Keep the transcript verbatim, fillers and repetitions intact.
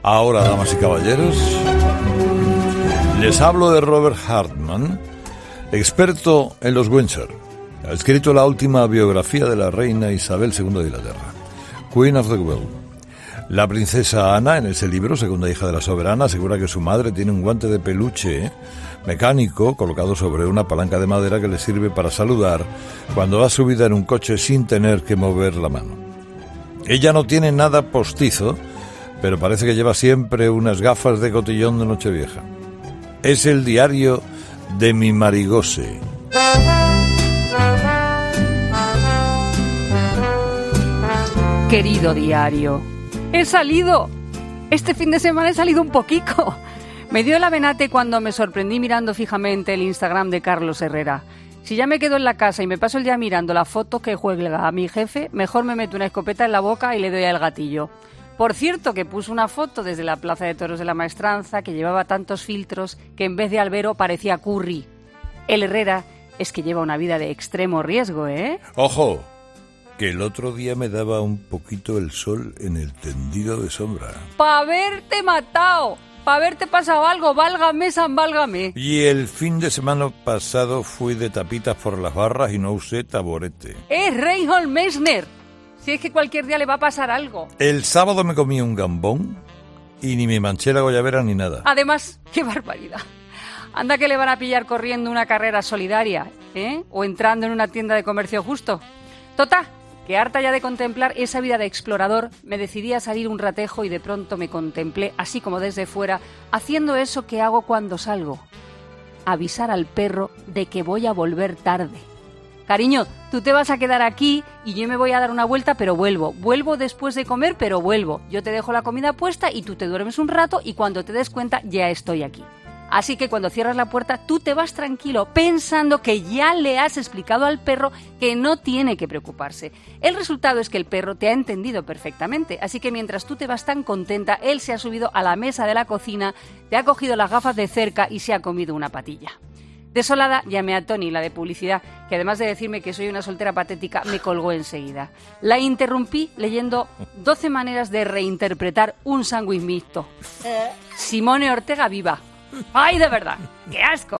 Ahora, damas y caballeros, les hablo de Robert Hartman, experto en los Windsor. Ha escrito la última biografía de la reina Isabel segunda de Inglaterra, Queen of the World. La princesa Ana, en ese libro, segunda hija de la soberana, asegura que su madre tiene un guante de peluche ¿eh? mecánico colocado sobre una palanca de madera que le sirve para saludar cuando va subida en un coche sin tener que mover la mano. Ella no tiene nada postizo, pero parece que lleva siempre unas gafas de cotillón de Nochevieja. Es el diario de mi Marigose. Querido diario, he salido. Este fin de semana he salido un poquito. Me dio el avenate cuando me sorprendí mirando fijamente el Instagram de Carlos Herrera. Si ya me quedo en la casa y me paso el día mirando la foto que juega a mi jefe, mejor me meto una escopeta en la boca y le doy al gatillo. Por cierto, que puso una foto desde la Plaza de Toros de la Maestranza que llevaba tantos filtros que en vez de albero parecía curry. El Herrera es que lleva una vida de extremo riesgo, ¿eh? ¡Ojo! Que el otro día me daba un poquito el sol en el tendido de sombra. ¡Pa' haberte matado! ¡Pa' haberte pasado algo! ¡Válgame, San válgame! Y el fin de semana pasado fui de tapitas por las barras y no usé taburete. ¡Es Reinhold Messner! Si es que cualquier día le va a pasar algo. El sábado me comí un gambón y ni me manché la goyavera ni nada. Además, ¡qué barbaridad! Anda que le van a pillar corriendo una carrera solidaria, ¿eh? O entrando en una tienda de comercio justo. Tota, que harta ya de contemplar esa vida de explorador, me decidí a salir un ratejo y de pronto me contemplé, así como desde fuera, haciendo eso que hago cuando salgo. Avisar al perro de que voy a volver tarde. Cariño, tú te vas a quedar aquí y yo me voy a dar una vuelta, pero vuelvo. Vuelvo después de comer, pero vuelvo. Yo te dejo la comida puesta y tú te duermes un rato y cuando te des cuenta ya estoy aquí. Así que cuando cierras la puerta, tú te vas tranquilo, pensando que ya le has explicado al perro que no tiene que preocuparse. El resultado es que el perro te ha entendido perfectamente, así que mientras tú te vas tan contenta, él se ha subido a la mesa de la cocina, te ha cogido las gafas de cerca y se ha comido una patilla. Desolada, llamé a Tony, la de publicidad, que además de decirme que soy una soltera patética, me colgó enseguida. La interrumpí leyendo doce maneras de reinterpretar un sándwich mixto. Simone Ortega viva. ¡Ay, de verdad! ¡Qué asco!